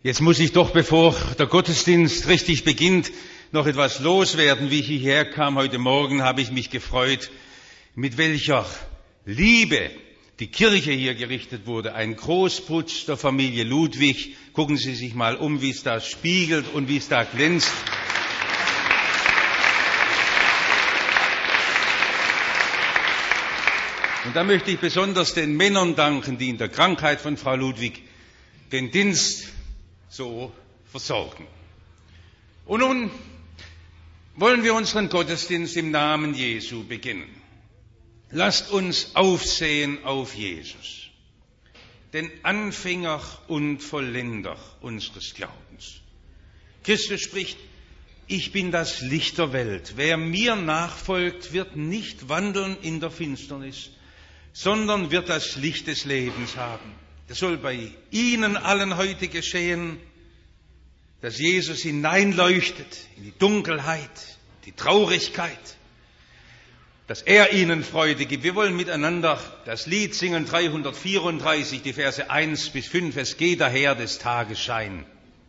Jetzt muss ich doch, bevor der Gottesdienst richtig beginnt, noch etwas loswerden. Wie ich hierher kam heute Morgen, habe ich mich gefreut, mit welcher Liebe die Kirche hier gerichtet wurde. Ein Großputz der Familie Ludwig. Gucken Sie sich mal um, wie es da spiegelt und wie es da glänzt. Und da möchte ich besonders den Männern danken, die in der Krankheit von Frau Ludwig den Dienst so versorgen. Und nun wollen wir unseren Gottesdienst im Namen Jesu beginnen. Lasst uns aufsehen auf Jesus, den Anfänger und Vollender unseres Glaubens. Christus spricht: Ich bin das Licht der Welt. Wer mir nachfolgt, wird nicht wandeln in der Finsternis, sondern wird das Licht des Lebens haben. Das soll bei Ihnen allen heute geschehen, dass Jesus hineinleuchtet in die Dunkelheit, die Traurigkeit, dass er Ihnen Freude gibt. Wir wollen miteinander das Lied singen, 334, die Verse 1 bis 5. Es geht daher des Tages Schein.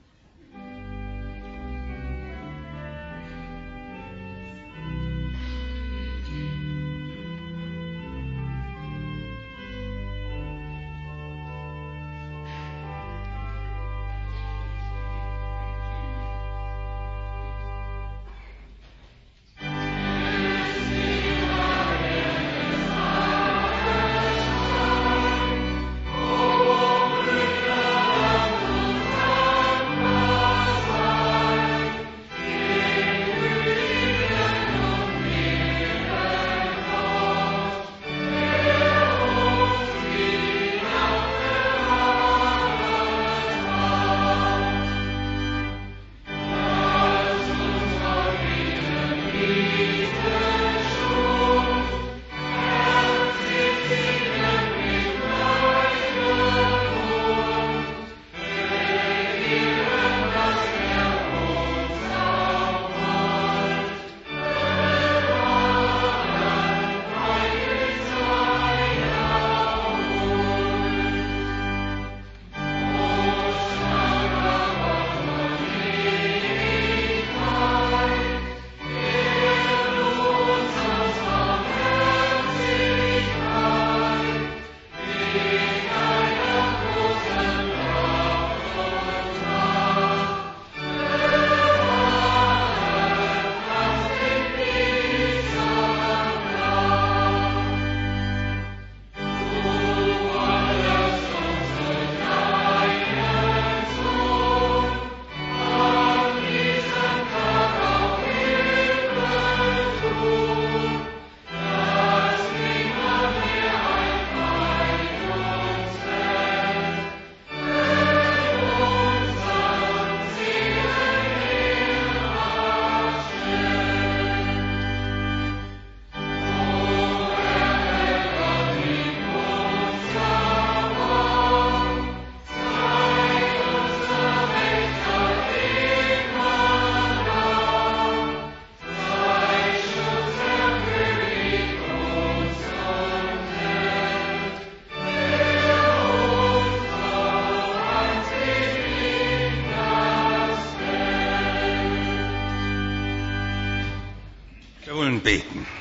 Beten.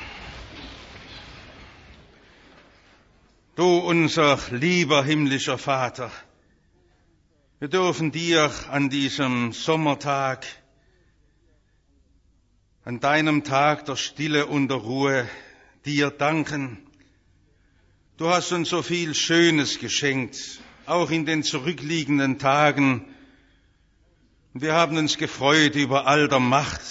Du, unser lieber himmlischer Vater, wir dürfen dir an diesem Sommertag, an deinem Tag der Stille und der Ruhe, dir danken. Du hast uns so viel Schönes geschenkt, auch in den zurückliegenden Tagen. Und wir haben uns gefreut über all der Macht,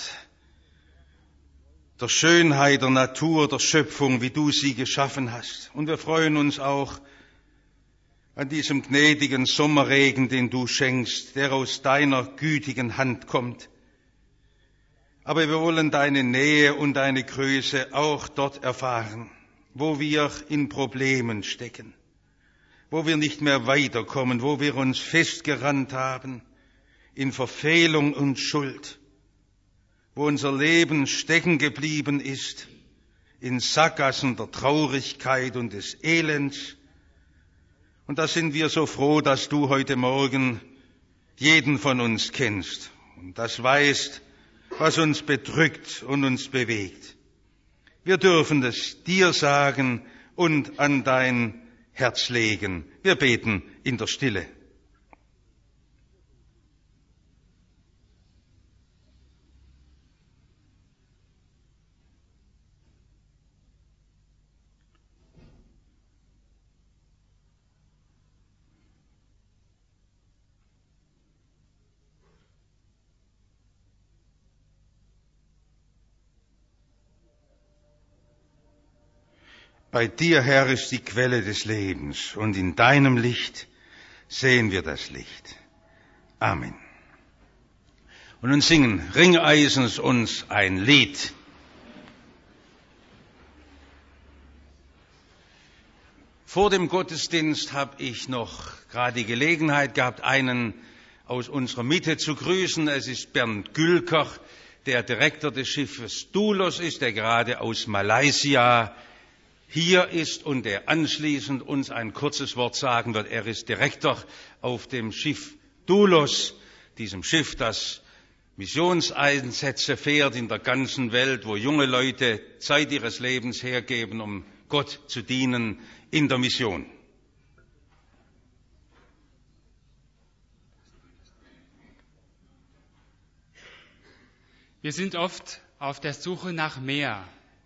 der Schönheit der Natur, der Schöpfung, wie du sie geschaffen hast. Und wir freuen uns auch an diesem gnädigen Sommerregen, den du schenkst, der aus deiner gütigen Hand kommt. Aber wir wollen deine Nähe und deine Größe auch dort erfahren, wo wir in Problemen stecken, wo wir nicht mehr weiterkommen, wo wir uns festgerannt haben in Verfehlung und Schuld, wo unser Leben stecken geblieben ist in Sackgassen der Traurigkeit und des Elends. Und da sind wir so froh, dass du heute Morgen jeden von uns kennst und das weißt, was uns bedrückt und uns bewegt. Wir dürfen es dir sagen und an dein Herz legen. Wir beten in der Stille. Bei dir, Herr, ist die Quelle des Lebens, und in deinem Licht sehen wir das Licht. Amen. Und nun singen Ringeisens uns ein Lied. Vor dem Gottesdienst habe ich noch gerade die Gelegenheit gehabt, einen aus unserer Mitte zu grüßen. Es ist Bernd Gülker, der Direktor des Schiffes Doulos ist, der gerade aus Malaysia hier ist und der anschließend uns ein kurzes Wort sagen wird. Er ist Direktor auf dem Schiff Doulos, diesem Schiff, das Missionseinsätze fährt in der ganzen Welt, wo junge Leute Zeit ihres Lebens hergeben, um Gott zu dienen in der Mission. Wir sind oft auf der Suche nach mehr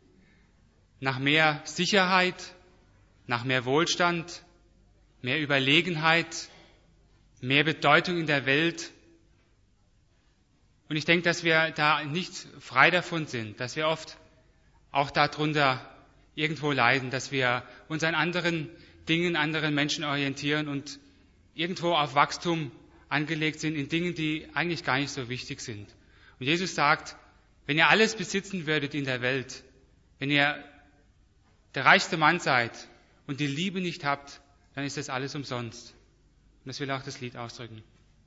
Sicherheit, nach mehr Wohlstand, mehr Überlegenheit, mehr Bedeutung in der Welt. Und ich denke, dass wir da nicht frei davon sind, dass wir oft auch darunter irgendwo leiden, dass wir uns an anderen Dingen, anderen Menschen orientieren und irgendwo auf Wachstum angelegt sind in Dingen, die eigentlich gar nicht so wichtig sind. Und Jesus sagt, wenn ihr alles besitzen würdet in der Welt, wenn ihr der reichste Mann seid und die Liebe nicht habt, dann ist das alles umsonst. Und das will auch das Lied ausdrücken.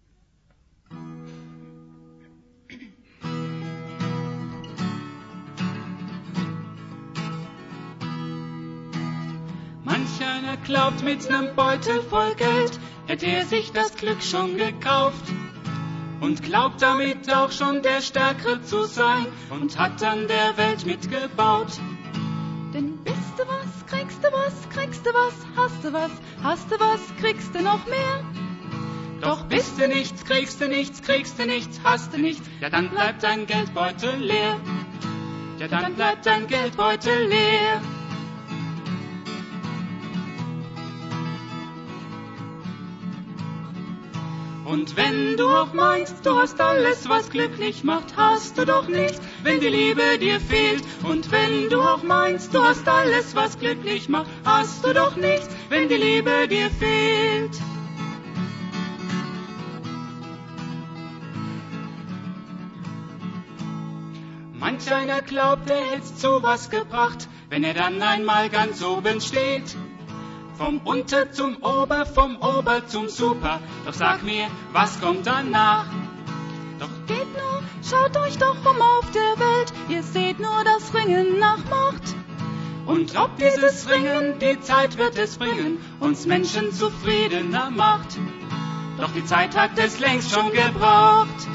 Manch einer glaubt, mit nem Beutel voll Geld hätte er sich das Glück schon gekauft und glaubt damit auch schon der Stärkere zu sein und hat an der Welt mitgebaut. Denn bist du was, kriegst du was, kriegst du was, hast du was, kriegst du noch mehr. Doch bist du nichts, kriegst du nichts, hast du nichts, ja dann bleibt dein Geldbeutel leer. Ja dann bleibt dein Geldbeutel leer. Und wenn du auch meinst, du hast alles, was glücklich macht, hast du doch nichts, wenn die Liebe dir fehlt. Und wenn du auch meinst, du hast alles, was glücklich macht, hast du doch nichts, wenn die Liebe dir fehlt. Manch einer glaubt, er hätt's zu was gebracht, wenn er dann einmal ganz oben steht. Vom Unter zum Ober, vom Ober zum Super. Doch sag mir, was kommt danach? Doch geht nur, schaut euch doch auf der Welt. Ihr seht nur das Ringen nach Macht. Und ob dieses Ringen, die Zeit wird es bringen, uns Menschen zufriedener macht. Doch die Zeit hat es längst schon gebraucht.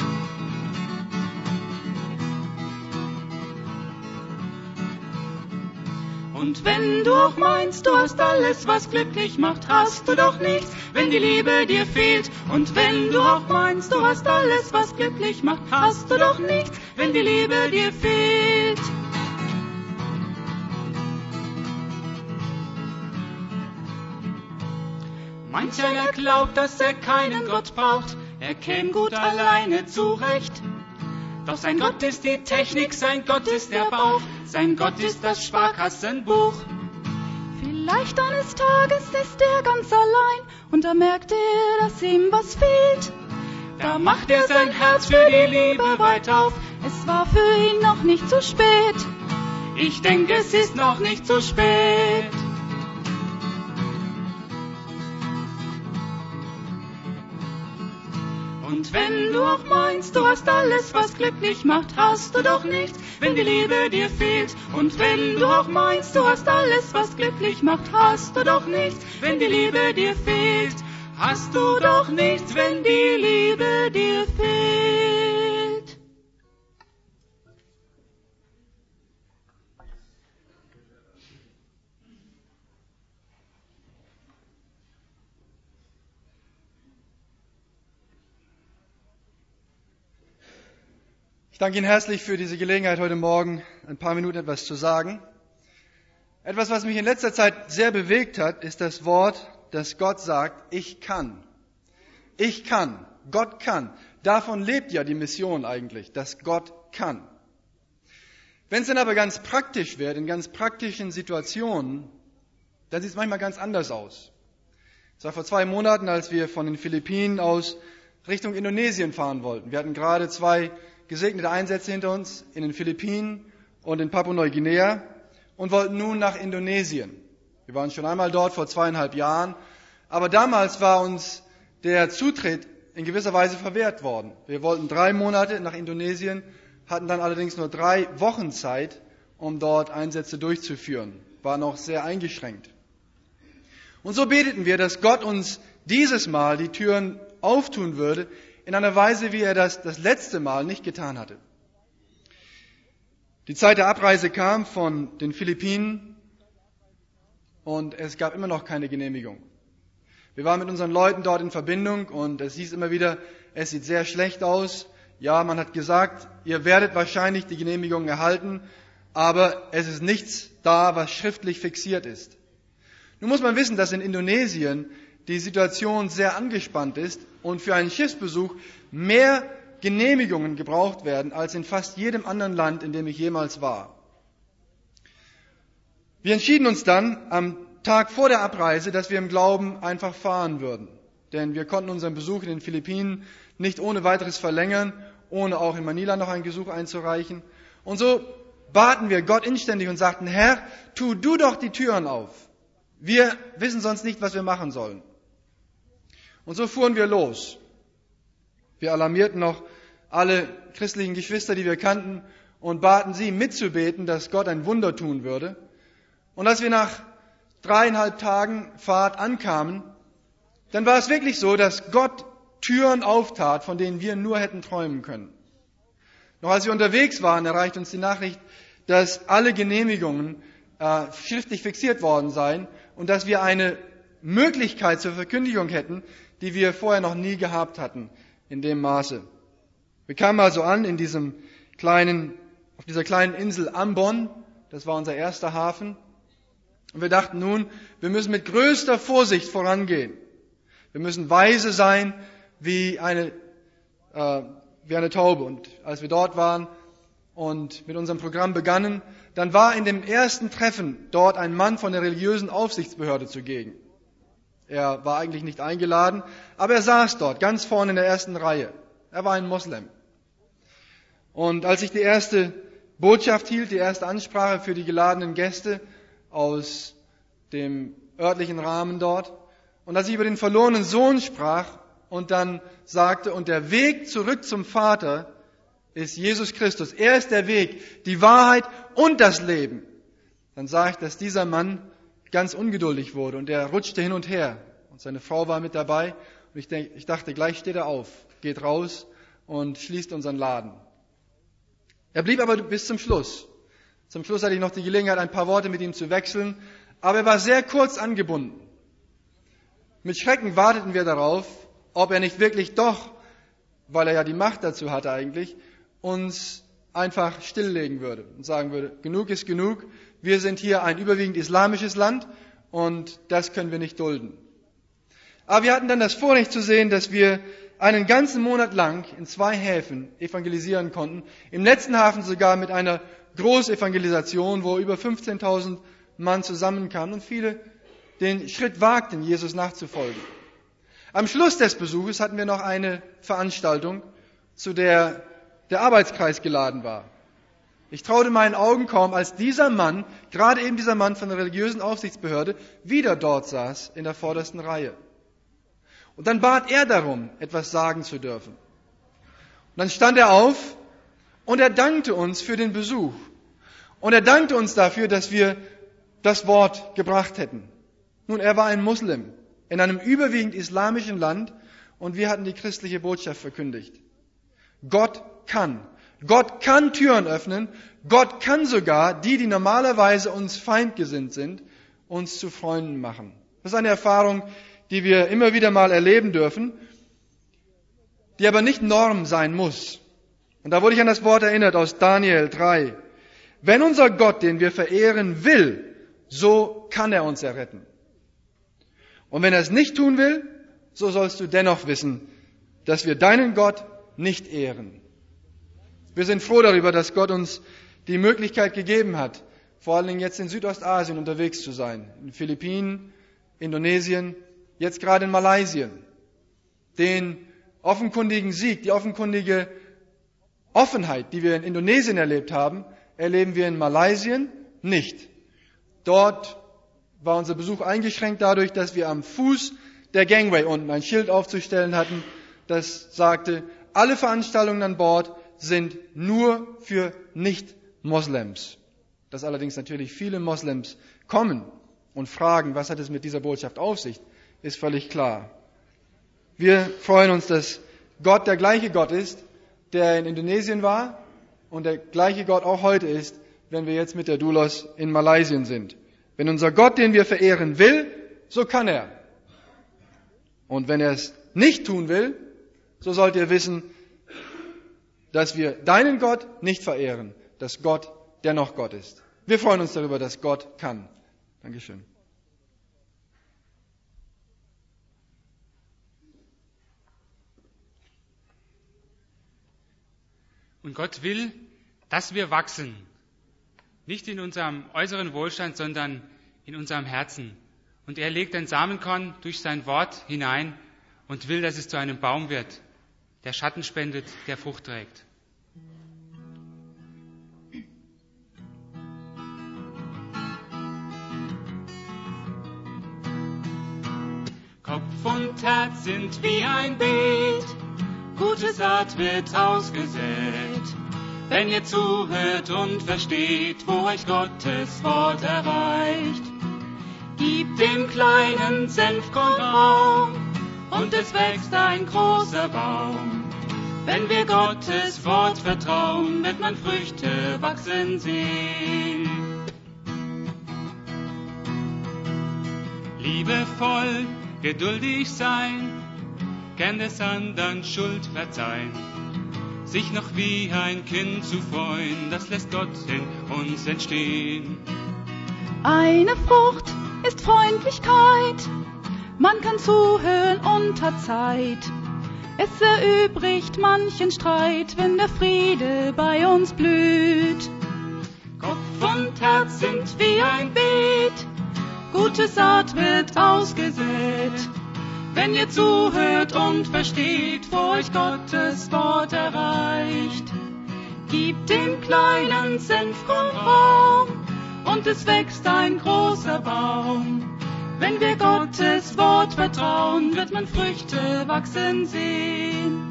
Und wenn du auch meinst, du hast alles, was glücklich macht, hast du doch nichts, wenn die Liebe dir fehlt. Und wenn du auch meinst, du hast alles, was glücklich macht, hast du doch nichts, wenn die Liebe dir fehlt. Manch einer glaubt, dass er keinen Gott braucht, er käme gut alleine zurecht. Doch sein Gott ist die Technik, sein Gott ist der Bauch, sein Gott ist das Sparkassenbuch. Vielleicht eines Tages ist er ganz allein und da merkt er, dass ihm was fehlt. Da macht er sein Herz für die Liebe weit auf. Es war für ihn noch nicht zu spät. Ich denke, es ist noch nicht zu spät. Und wenn du auch meinst, du hast alles, was glücklich macht, hast du doch nichts, wenn die Liebe dir fehlt. Und wenn du auch meinst, du hast alles, was glücklich macht, hast du doch nichts, wenn die Liebe dir fehlt. hast du doch nichts, wenn die Liebe dir fehlt. Ich danke Ihnen herzlich für diese Gelegenheit, heute Morgen ein paar Minuten etwas zu sagen. Etwas, was mich in letzter Zeit sehr bewegt hat, ist das Wort, dass Gott sagt, ich kann. Ich kann. Gott kann. Davon lebt ja die Mission eigentlich, dass Gott kann. Wenn es dann aber ganz praktisch wird, in ganz praktischen Situationen, dann sieht es manchmal ganz anders aus. Es war vor 2 Monaten, als wir von den Philippinen aus Richtung Indonesien fahren wollten. Wir hatten gerade 2 gesegnete Einsätze hinter uns in den Philippinen und in Papua-Neuguinea und wollten nun nach Indonesien. Wir waren schon einmal dort vor 2,5 Jahren, aber damals war uns der Zutritt in gewisser Weise verwehrt worden. Wir wollten 3 Monate nach Indonesien, hatten dann allerdings nur 3 Wochen Zeit, um dort Einsätze durchzuführen. War noch sehr eingeschränkt. Und so beteten wir, dass Gott uns dieses Mal die Türen auftun würde, in einer Weise, wie er das letzte Mal nicht getan hatte. Die Zeit der Abreise kam von den Philippinen und es gab immer noch keine Genehmigung. Wir waren mit unseren Leuten dort in Verbindung und es hieß immer wieder, es sieht sehr schlecht aus. Ja, man hat gesagt, ihr werdet wahrscheinlich die Genehmigung erhalten, aber es ist nichts da, was schriftlich fixiert ist. Nun muss man wissen, dass in Indonesien die Situation sehr angespannt ist und für einen Schiffsbesuch mehr Genehmigungen gebraucht werden als in fast jedem anderen Land, in dem ich jemals war. Wir entschieden uns dann am Tag vor der Abreise, dass wir im Glauben einfach fahren würden. Denn wir konnten unseren Besuch in den Philippinen nicht ohne weiteres verlängern, ohne auch in Manila noch einen Gesuch einzureichen. Und so baten wir Gott inständig und sagten, Herr, tu du doch die Türen auf. Wir wissen sonst nicht, was wir machen sollen. Und so fuhren wir los. Wir alarmierten noch alle christlichen Geschwister, die wir kannten, und baten sie mitzubeten, dass Gott ein Wunder tun würde. Und als wir nach 3,5 Tagen Fahrt ankamen, dann war es wirklich so, dass Gott Türen auftat, von denen wir nur hätten träumen können. Noch als wir unterwegs waren, erreichte uns die Nachricht, dass alle Genehmigungen schriftlich fixiert worden seien und dass wir eine Möglichkeit zur Verkündigung hätten, die wir vorher noch nie gehabt hatten in dem Maße. Wir kamen also an auf dieser kleinen Insel Ambon, das war unser erster Hafen, und wir dachten nun, wir müssen mit größter Vorsicht vorangehen. Wir müssen weise sein wie eine Taube. Und als wir dort waren und mit unserem Programm begannen, dann war in dem ersten Treffen dort ein Mann von der religiösen Aufsichtsbehörde zugegen. Er war eigentlich nicht eingeladen, aber er saß dort, ganz vorne in der ersten Reihe. Er war ein Moslem. Und als ich die erste Botschaft hielt, die erste Ansprache für die geladenen Gäste aus dem örtlichen Rahmen dort, und als ich über den verlorenen Sohn sprach und dann sagte, und der Weg zurück zum Vater ist Jesus Christus. Er ist der Weg, die Wahrheit und das Leben. Dann sah ich, dass dieser Mann ganz ungeduldig wurde und er rutschte hin und her. Und seine Frau war mit dabei. Und ich dachte, gleich steht er auf, geht raus und schließt unseren Laden. Er blieb aber bis zum Schluss. Zum Schluss hatte ich noch die Gelegenheit, ein paar Worte mit ihm zu wechseln. Aber er war sehr kurz angebunden. Mit Schrecken warteten wir darauf, ob er nicht wirklich doch, weil er ja die Macht dazu hatte eigentlich, uns einfach stilllegen würde und sagen würde, genug ist genug, wir sind hier ein überwiegend islamisches Land und das können wir nicht dulden. Aber wir hatten dann das Vorrecht zu sehen, dass wir einen ganzen Monat lang in 2 Häfen evangelisieren konnten, im letzten Hafen sogar mit einer Großevangelisation, wo über 15.000 Mann zusammenkamen und viele den Schritt wagten, Jesus nachzufolgen. Am Schluss des Besuches hatten wir noch eine Veranstaltung, zu der der Arbeitskreis geladen war. Ich traute meinen Augen kaum, als dieser Mann, gerade eben dieser Mann von der religiösen Aufsichtsbehörde, wieder dort saß in der vordersten Reihe. Und dann bat er darum, etwas sagen zu dürfen. Und dann stand er auf und er dankte uns für den Besuch. Und er dankte uns dafür, dass wir das Wort gebracht hätten. Nun, er war ein Muslim. in einem überwiegend islamischen Land, und wir hatten die christliche Botschaft verkündigt. Gott kann. Gott kann Türen öffnen. Gott kann sogar die normalerweise uns feindgesinnt sind, uns zu Freunden machen. Das ist eine Erfahrung, die wir immer wieder mal erleben dürfen, die aber nicht Norm sein muss. Und da wurde ich an das Wort erinnert aus Daniel 3. Wenn unser Gott, den wir verehren, will, so kann er uns erretten. Und wenn er es nicht tun will, so sollst du dennoch wissen, dass wir deinen Gott nicht ehren. Wir sind froh darüber, dass Gott uns die Möglichkeit gegeben hat, vor allen Dingen jetzt in Südostasien unterwegs zu sein. In den Philippinen, Indonesien, jetzt gerade in Malaysia. Den offenkundigen Sieg, die offenkundige Offenheit, die wir in Indonesien erlebt haben, erleben wir in Malaysia nicht. Dort war unser Besuch eingeschränkt dadurch, dass wir am Fuß der Gangway unten ein Schild aufzustellen hatten, das sagte, alle Veranstaltungen an Bord sind nur für Nicht-Moslems. Dass allerdings natürlich viele Moslems kommen und fragen, was hat es mit dieser Botschaft auf sich, ist völlig klar. Wir freuen uns, dass Gott der gleiche Gott ist, der in Indonesien war und der gleiche Gott auch heute ist, wenn wir jetzt mit der Doulos in Malaysia sind. Wenn unser Gott, den wir verehren, will, so kann er. Und wenn er es nicht tun will, so sollt ihr wissen, dass wir deinen Gott nicht verehren, dass Gott dennoch Gott ist. Wir freuen uns darüber, dass Gott kann. Dankeschön. Und Gott will, dass wir wachsen. Nicht in unserem äußeren Wohlstand, sondern in unserem Herzen. Und er legt ein Samenkorn durch sein Wort hinein und will, dass es zu einem Baum wird, der Schatten spendet, der Frucht trägt. Kopf und Herz sind wie ein Beet, gute Saat wird ausgesät. Wenn ihr zuhört und versteht, wo euch Gottes Wort erreicht, gebt dem kleinen Senfkorn Raum und es wächst ein großer Baum. Wenn wir Gottes Wort vertrauen, wird man Früchte wachsen sehen. Liebevoll, geduldig sein, gern des andern Schuld verzeihen, sich noch wie ein Kind zu freuen, das lässt Gott in uns entstehen. Eine Frucht ist Freundlichkeit, man kann zuhören und hat Zeit. Es erübrigt manchen Streit, wenn der Friede bei uns blüht. Kopf und Herz sind wie ein Beet, gute Saat wird ausgesät. Wenn ihr zuhört und versteht, wo euch Gottes Wort erreicht, gebt dem kleinen Senfkorn Raum und es wächst ein großer Baum. Wenn wir Gottes Wort vertrauen, wird man Früchte wachsen sehen.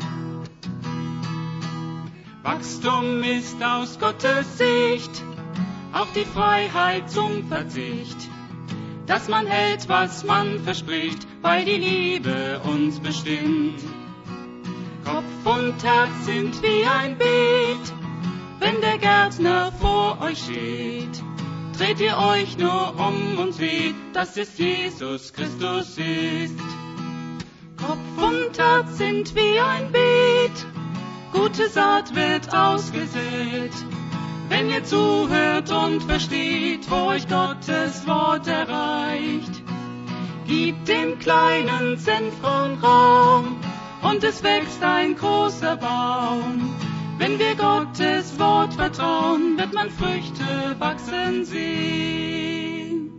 Wachstum ist aus Gottes Sicht auch die Freiheit zum Verzicht, dass man hält, was man verspricht, weil die Liebe uns bestimmt. Kopf und Herz sind wie ein Beet, wenn der Gärtner vor euch steht. Dreht ihr euch nur um und seht, dass es Jesus Christus ist. Kopf und Herz sind wie ein Beet, gute Saat wird ausgesät. Wenn ihr zuhört und versteht, wo euch Gottes Wort erreicht, gebt dem kleinen Senfkorn Raum und es wächst ein großer Baum. Wenn wir Gottes Wort vertrauen, wird man Früchte wachsen sehen.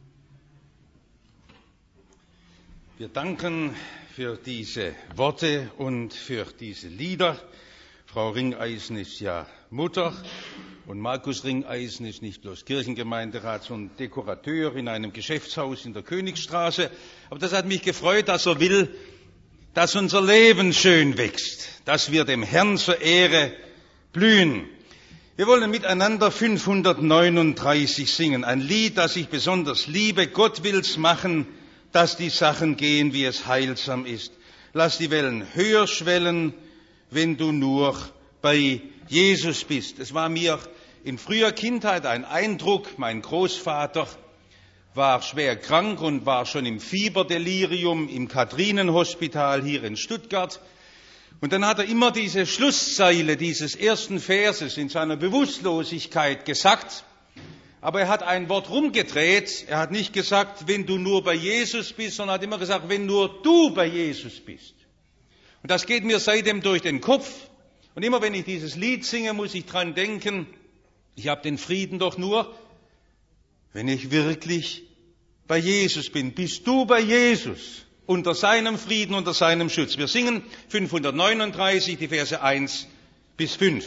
Wir danken für diese Worte und für diese Lieder. Frau Ringeisen ist ja Mutter und Markus Ringeisen ist nicht bloß Kirchengemeinderat, sondern Dekorateur in einem Geschäftshaus in der Königstraße. Aber das hat mich gefreut, dass er will, dass unser Leben schön wächst, dass wir dem Herrn zur Ehre blühen. Wir wollen miteinander 539 singen, ein Lied, das ich besonders liebe. Gott will's machen, dass die Sachen gehen, wie es heilsam ist. Lass die Wellen höher schwellen, wenn du nur bei Jesus bist. Es war mir in früher Kindheit ein Eindruck. Mein Großvater war schwer krank und war schon im Fieberdelirium im Katrinenhospital hier in Stuttgart. Und dann hat er immer diese Schlusszeile dieses ersten Verses in seiner Bewusstlosigkeit gesagt. Aber er hat ein Wort rumgedreht. Er hat nicht gesagt, wenn du nur bei Jesus bist, sondern hat immer gesagt, wenn nur du bei Jesus bist. Und das geht mir seitdem durch den Kopf. Und immer wenn ich dieses Lied singe, muss ich dran denken, ich habe den Frieden doch nur, wenn ich wirklich bei Jesus bin. Bist du bei Jesus? Unter seinem Frieden, unter seinem Schutz. Wir singen 539, die Verse 1 bis 5.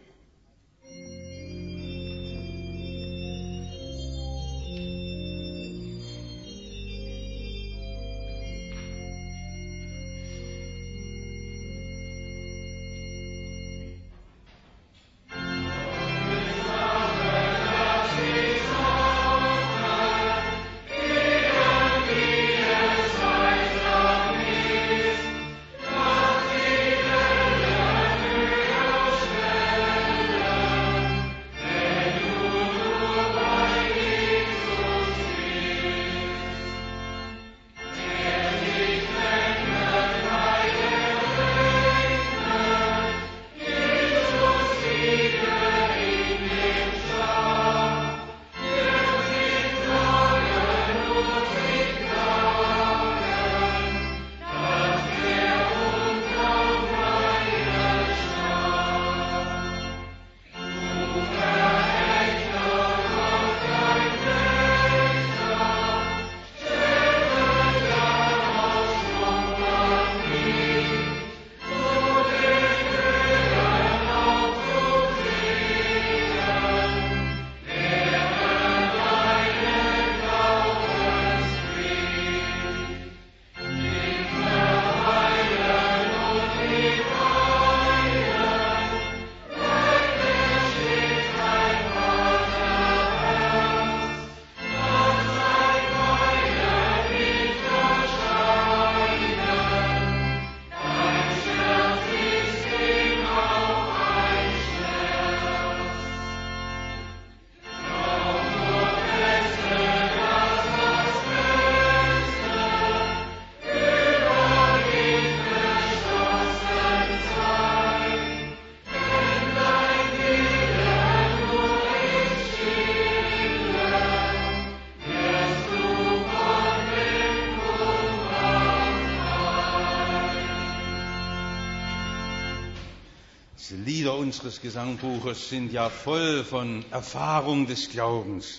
Diese Lieder unseres Gesangbuches sind ja voll von Erfahrung des Glaubens.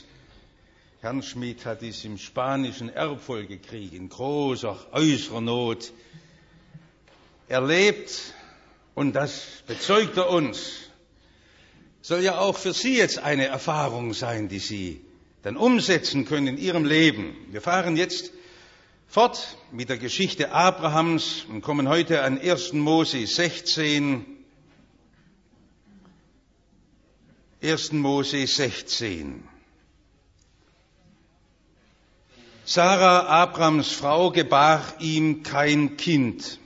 Herrn Schmidt hat dies im Spanischen Erbfolgekrieg in großer äußerer Not erlebt und das bezeugt er uns. Soll ja auch für Sie jetzt eine Erfahrung sein, die Sie dann umsetzen können in Ihrem Leben. Wir fahren jetzt fort mit der Geschichte Abrahams und kommen heute an 1. Mose 16. 1. Mose 16. Sarah, Abrams Frau, gebar ihm kein Kind,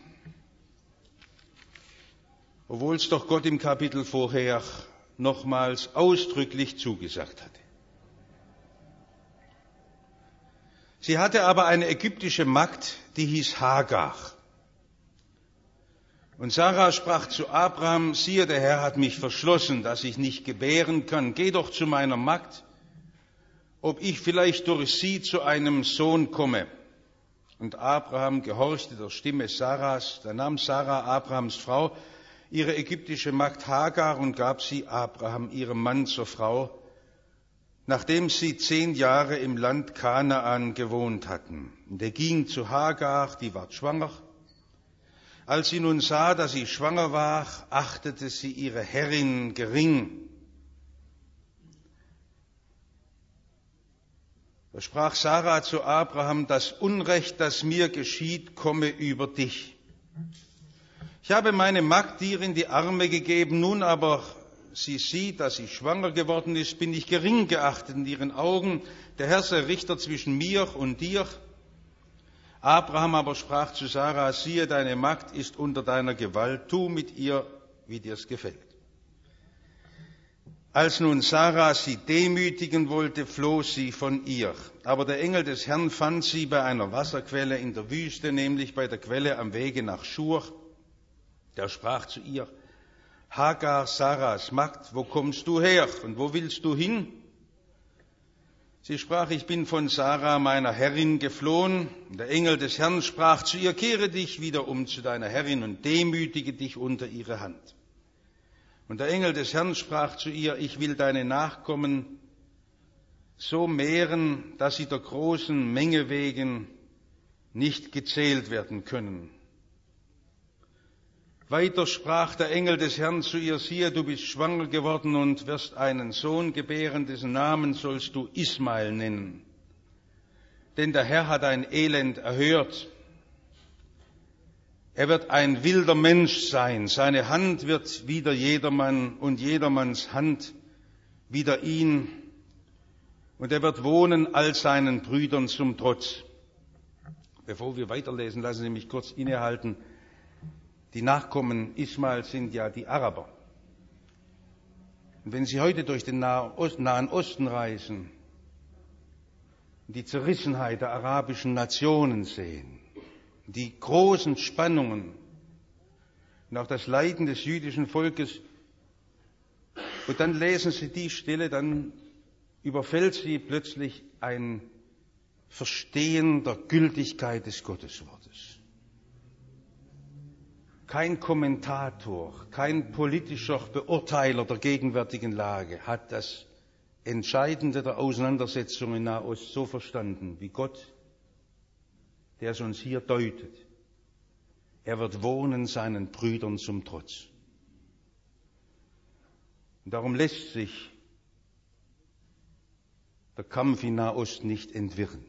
obwohl es doch Gott im Kapitel vorher nochmals ausdrücklich zugesagt hatte. Sie hatte aber eine ägyptische Magd, die hieß Hagar. Und Sarah sprach zu Abraham, siehe, der Herr hat mich verschlossen, dass ich nicht gebären kann. Geh doch zu meiner Magd, ob ich vielleicht durch sie zu einem Sohn komme. Und Abraham gehorchte der Stimme Sarahs. Da nahm Sarah, Abrahams Frau, ihre ägyptische Magd Hagar und gab sie Abraham, ihrem Mann, zur Frau, nachdem sie 10 Jahre im Land Kanaan gewohnt hatten. Und er ging zu Hagar, die ward schwanger. Als sie nun sah, dass sie schwanger war, achtete sie ihre Herrin gering. Da sprach Sarah zu Abraham, das Unrecht, das mir geschieht, komme über dich. Ich habe meine Magd dir in die Arme gegeben, nun aber sie sieht, dass sie schwanger geworden ist, bin ich gering geachtet in ihren Augen. Der Herr sei Richter zwischen mir und dir. Abraham aber sprach zu Sarah, siehe, deine Magd ist unter deiner Gewalt, tu mit ihr, wie dir's gefällt. Als nun Sarah sie demütigen wollte, floh sie von ihr. Aber der Engel des Herrn fand sie bei einer Wasserquelle in der Wüste, nämlich bei der Quelle am Wege nach Schur. Der sprach zu ihr, Hagar, Sarahs Magd, wo kommst du her und wo willst du hin? Sie sprach, ich bin von Sarah, meiner Herrin, geflohen. Der Engel des Herrn sprach zu ihr, kehre dich wieder um zu deiner Herrin und demütige dich unter ihre Hand. Und der Engel des Herrn sprach zu ihr, ich will deine Nachkommen so mehren, dass sie der großen Menge wegen nicht gezählt werden können. Weiter sprach der Engel des Herrn zu ihr, siehe, du bist schwanger geworden und wirst einen Sohn gebären, dessen Namen sollst du Ismael nennen. Denn der Herr hat ein Elend erhört. Er wird ein wilder Mensch sein, seine Hand wird wider jedermann und jedermanns Hand wider ihn, und er wird wohnen all seinen Brüdern zum Trotz. Bevor wir weiterlesen, lassen Sie mich kurz innehalten. Die Nachkommen Ismaels sind ja die Araber. Und wenn Sie heute durch den Nahen Osten reisen, die Zerrissenheit der arabischen Nationen sehen, die großen Spannungen und auch das Leiden des jüdischen Volkes, und dann lesen Sie die Stelle, dann überfällt Sie plötzlich ein Verstehen der Gültigkeit des Gotteswortes. Kein Kommentator, kein politischer Beurteiler der gegenwärtigen Lage hat das Entscheidende der Auseinandersetzung in Nahost so verstanden wie Gott, der es uns hier deutet. Er wird wohnen seinen Brüdern zum Trotz. Und darum lässt sich der Kampf in Nahost nicht entwirren.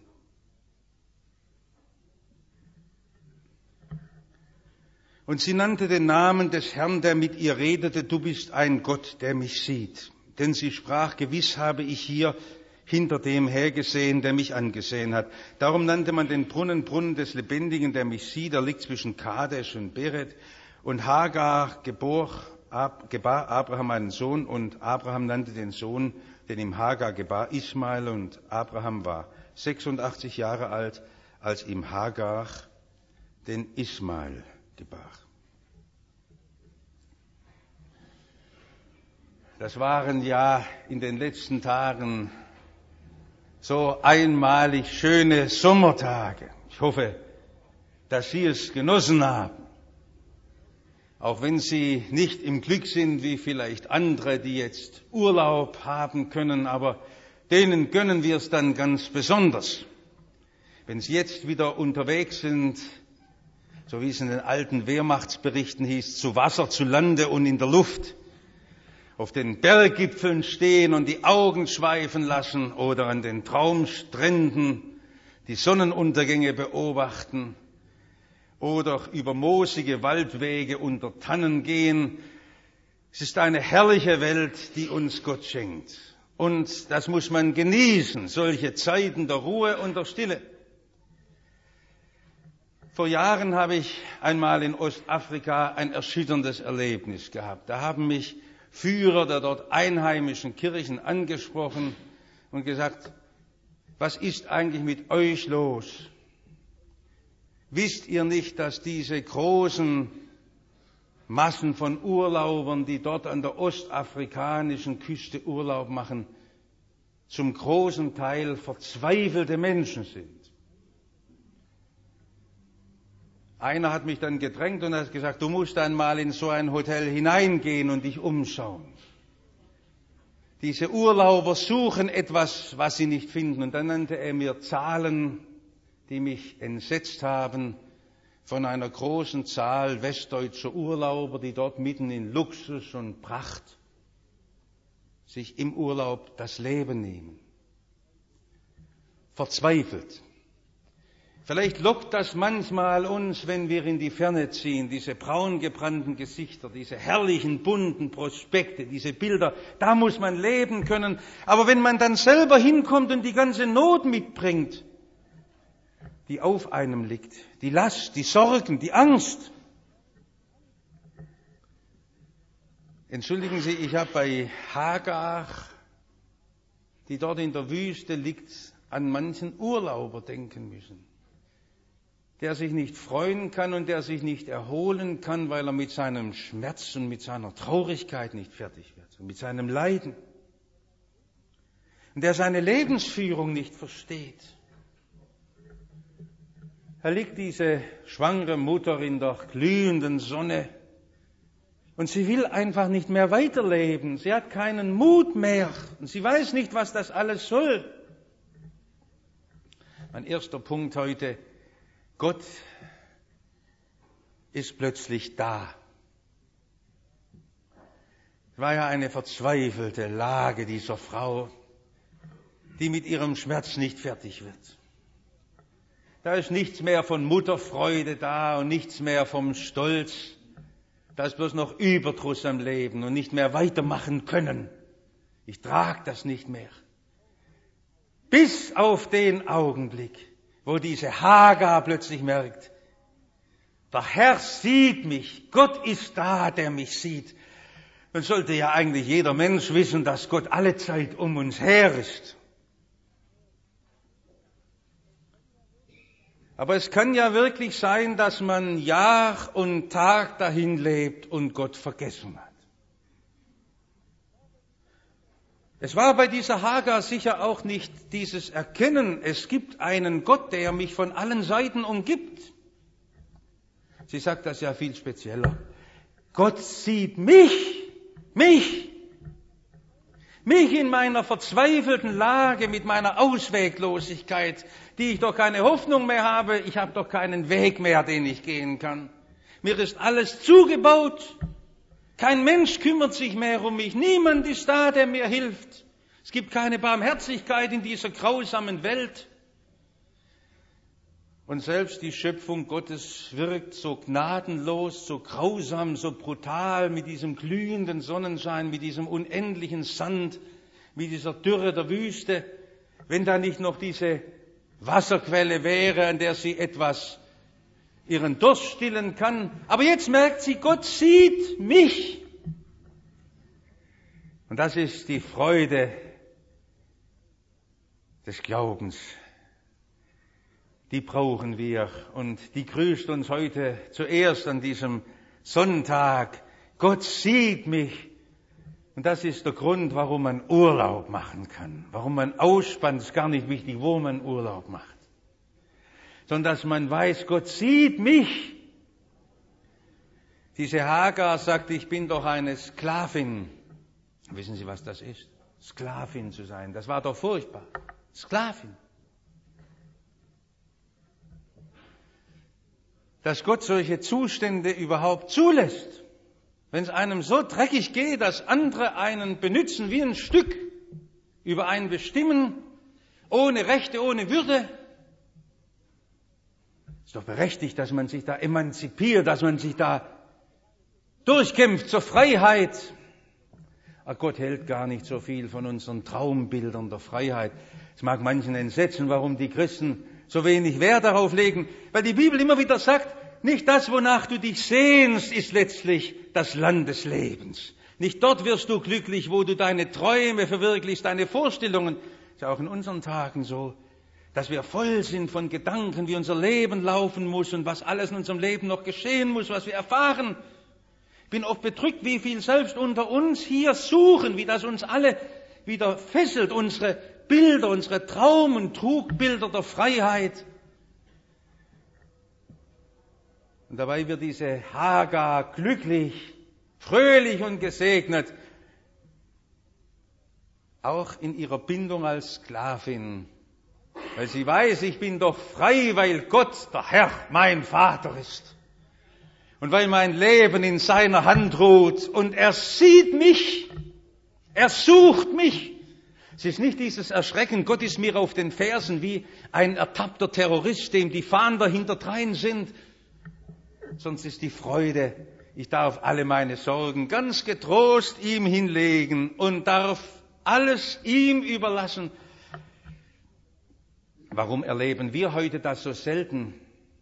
Und sie nannte den Namen des Herrn, der mit ihr redete, du bist ein Gott, der mich sieht. Denn sie sprach, gewiss habe ich hier hinter dem hergesehen, der mich angesehen hat. Darum nannte man den Brunnen des Lebendigen, der mich sieht. Er liegt zwischen Kadesh und Beret. Und Hagar gebar Abraham einen Sohn, und Abraham nannte den Sohn, den ihm Hagar gebar, Ismael. Und Abraham war 86 Jahre alt, als ihm Hagar den Ismael gebar. Das waren ja in den letzten Tagen so einmalig schöne Sommertage. Ich hoffe, dass Sie es genossen haben. Auch wenn Sie nicht im Glück sind wie vielleicht andere, die jetzt Urlaub haben können, aber denen gönnen wir es dann ganz besonders. Wenn Sie jetzt wieder unterwegs sind, so wie es in den alten Wehrmachtsberichten hieß, zu Wasser, zu Lande und in der Luft, auf den Berggipfeln stehen und die Augen schweifen lassen oder an den Traumstränden die Sonnenuntergänge beobachten oder über moosige Waldwege unter Tannen gehen. Es ist eine herrliche Welt, die uns Gott schenkt. Und das muss man genießen, solche Zeiten der Ruhe und der Stille. Vor Jahren habe ich einmal in Ostafrika ein erschütterndes Erlebnis gehabt. Da haben mich Führer der dort einheimischen Kirchen angesprochen und gesagt, was ist eigentlich mit euch los? Wisst ihr nicht, dass diese großen Massen von Urlaubern, die dort an der ostafrikanischen Küste Urlaub machen, zum großen Teil verzweifelte Menschen sind? Einer hat mich dann gedrängt und hat gesagt, du musst einmal in so ein Hotel hineingehen und dich umschauen. Diese Urlauber suchen etwas, was sie nicht finden. Und dann nannte er mir Zahlen, die mich entsetzt haben, von einer großen Zahl westdeutscher Urlauber, die dort mitten in Luxus und Pracht sich im Urlaub das Leben nehmen. Verzweifelt. Vielleicht lockt das manchmal uns, wenn wir in die Ferne ziehen, diese braun gebrannten Gesichter, diese herrlichen bunten Prospekte, diese Bilder, da muss man leben können. Aber wenn man dann selber hinkommt und die ganze Not mitbringt, die auf einem liegt, die Last, die Sorgen, die Angst. Entschuldigen Sie, ich habe bei Hagar, die dort in der Wüste liegt, an manchen Urlauber denken müssen, der sich nicht freuen kann und der sich nicht erholen kann, weil er mit seinem Schmerz und mit seiner Traurigkeit nicht fertig wird und mit seinem Leiden. Und der seine Lebensführung nicht versteht. Da liegt diese schwangere Mutter in der glühenden Sonne und sie will einfach nicht mehr weiterleben. Sie hat keinen Mut mehr und sie weiß nicht, was das alles soll. Mein erster Punkt heute: Gott ist plötzlich da. Es war ja eine verzweifelte Lage dieser Frau, die mit ihrem Schmerz nicht fertig wird. Da ist nichts mehr von Mutterfreude da und nichts mehr vom Stolz. Da ist bloß noch Überdruss am Leben und nicht mehr weitermachen können. Ich trage das nicht mehr. Bis auf den Augenblick, wo diese Hagar plötzlich merkt, der Herr sieht mich, Gott ist da, der mich sieht. Dann sollte ja eigentlich jeder Mensch wissen, dass Gott alle Zeit um uns her ist. Aber es kann ja wirklich sein, dass man Jahr und Tag dahin lebt und Gott vergessen hat. Es war bei dieser Hagar sicher auch nicht dieses Erkennen, es gibt einen Gott, der mich von allen Seiten umgibt. Sie sagt das ja viel spezieller. Gott sieht mich in meiner verzweifelten Lage, mit meiner Ausweglosigkeit, die ich doch keine Hoffnung mehr habe, ich habe doch keinen Weg mehr, den ich gehen kann. Mir ist alles zugebaut, kein Mensch kümmert sich mehr um mich, niemand ist da, der mir hilft. Es gibt keine Barmherzigkeit in dieser grausamen Welt. Und selbst die Schöpfung Gottes wirkt so gnadenlos, so grausam, so brutal mit diesem glühenden Sonnenschein, mit diesem unendlichen Sand, mit dieser Dürre der Wüste, wenn da nicht noch diese Wasserquelle wäre, an der sie etwas ihren Durst stillen kann. Aber jetzt merkt sie, Gott sieht mich. Und das ist die Freude des Glaubens. Die brauchen wir und die grüßt uns heute zuerst an diesem Sonntag. Gott sieht mich. Und das ist der Grund, warum man Urlaub machen kann. Warum man ausspannt, ist gar nicht wichtig, wo man Urlaub macht. Sondern dass man weiß, Gott sieht mich. Diese Hagar sagt, ich bin doch eine Sklavin. Wissen Sie, was das ist? Sklavin zu sein. Das war doch furchtbar. Sklavin. Dass Gott solche Zustände überhaupt zulässt. Wenn es einem so dreckig geht, dass andere einen benützen wie ein Stück, über einen bestimmen, ohne Rechte, ohne Würde, ist doch berechtigt, dass man sich da emanzipiert, dass man sich da durchkämpft zur Freiheit. Aber Gott hält gar nicht so viel von unseren Traumbildern der Freiheit. Es mag manchen entsetzen, warum die Christen so wenig Wert darauf legen, weil die Bibel immer wieder sagt, nicht das, wonach du dich sehnst, ist letztlich das Land des Lebens. Nicht dort wirst du glücklich, wo du deine Träume verwirklichst, deine Vorstellungen. Ist ja auch in unseren Tagen so, dass wir voll sind von Gedanken, wie unser Leben laufen muss und was alles in unserem Leben noch geschehen muss, was wir erfahren. Ich bin oft bedrückt, wie viel selbst unter uns hier suchen, wie das uns alle wieder fesselt, unsere Bilder, unsere Traum- und Trugbilder der Freiheit. Und dabei wird diese Hagar glücklich, fröhlich und gesegnet, auch in ihrer Bindung als Sklavin, weil sie weiß, ich bin doch frei, weil Gott, der Herr, mein Vater ist. Und weil mein Leben in seiner Hand ruht und er sieht mich, er sucht mich. Es ist nicht dieses Erschrecken, Gott ist mir auf den Fersen wie ein ertappter Terrorist, dem die Fahnder hinterdrein sind, sondern es ist die Freude, ich darf alle meine Sorgen ganz getrost ihm hinlegen und darf alles ihm überlassen. Warum erleben wir heute das so selten?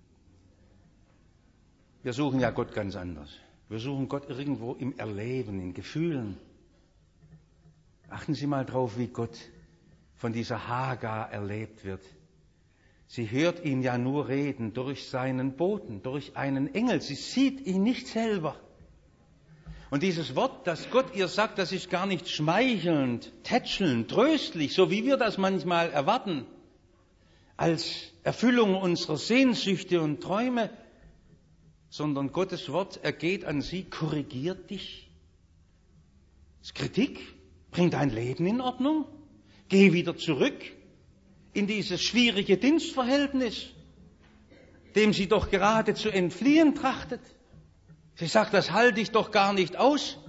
Wir suchen ja Gott ganz anders. Wir suchen Gott irgendwo im Erleben, in Gefühlen. Achten Sie mal drauf, wie Gott von dieser Hagar erlebt wird. Sie hört ihn ja nur reden durch seinen Boten, durch einen Engel. Sie sieht ihn nicht selber. Und dieses Wort, das Gott ihr sagt, das ist gar nicht schmeichelnd, tätschelnd, tröstlich, so wie wir das manchmal erwarten, als Erfüllung unserer Sehnsüchte und Träume, sondern Gottes Wort ergeht an sie, korrigiert dich. Das ist Kritik, bring dein Leben in Ordnung, geh wieder zurück in dieses schwierige Dienstverhältnis, dem sie doch gerade zu entfliehen trachtet. Sie sagt, das halte ich doch gar nicht aus.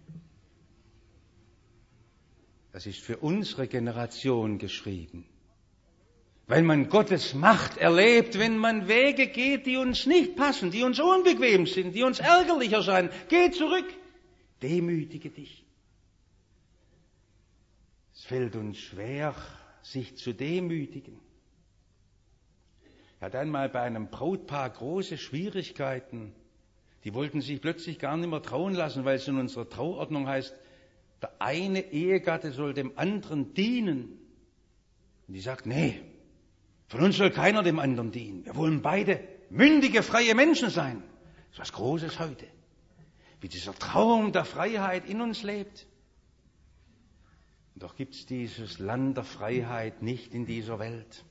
Das ist für unsere Generation geschrieben. Weil man Gottes Macht erlebt, wenn man Wege geht, die uns nicht passen, die uns unbequem sind, die uns ärgerlich erscheinen. Geh zurück, demütige dich. Es fällt uns schwer, sich zu demütigen. Ich hatte einmal bei einem Brautpaar große Schwierigkeiten. Die wollten sich plötzlich gar nicht mehr trauen lassen, weil es in unserer Trauordnung heißt, der eine Ehegatte soll dem anderen dienen. Und die sagt, nee, von uns soll keiner dem anderen dienen. Wir wollen beide mündige, freie Menschen sein. Das ist was Großes heute. Wie dieser Traum der Freiheit in uns lebt. Und doch gibt es dieses Land der Freiheit nicht in dieser Welt.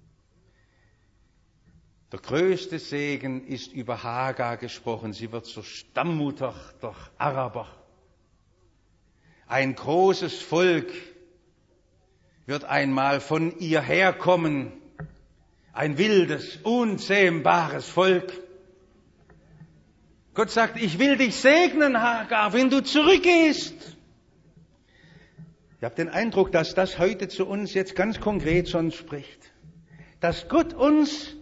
Der größte Segen ist über Hagar gesprochen. Sie wird zur Stammmutter der Araber. Ein großes Volk wird einmal von ihr herkommen. Ein wildes, unzähmbares Volk. Gott sagt, ich will dich segnen, Hagar, wenn du zurückgehst. Ich habe den Eindruck, dass das heute zu uns jetzt ganz konkret schon spricht. Dass Gott uns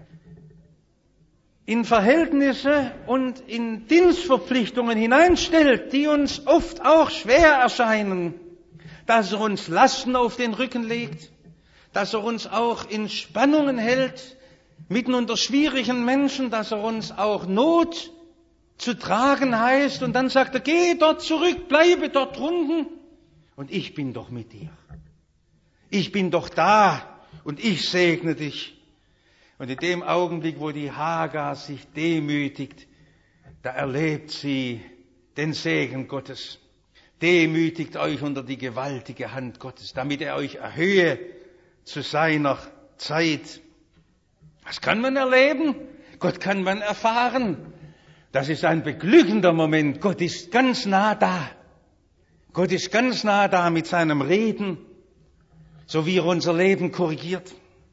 in Verhältnisse und in Dienstverpflichtungen hineinstellt, die uns oft auch schwer erscheinen, dass er uns Lasten auf den Rücken legt, dass er uns auch in Spannungen hält, mitten unter schwierigen Menschen, dass er uns auch Not zu tragen heißt und dann sagt er, geh dort zurück, bleibe dort drunten und ich bin doch mit dir. Ich bin doch da und ich segne dich. Und in dem Augenblick, wo die Hagar sich demütigt, da erlebt sie den Segen Gottes. Demütigt euch unter die gewaltige Hand Gottes, damit er euch erhöhe zu seiner Zeit. Was kann man erleben? Gott kann man erfahren. Das ist ein beglückender Moment. Gott ist ganz nah da. Gott ist ganz nah da mit seinem Reden, so wie er unser Leben korrigiert.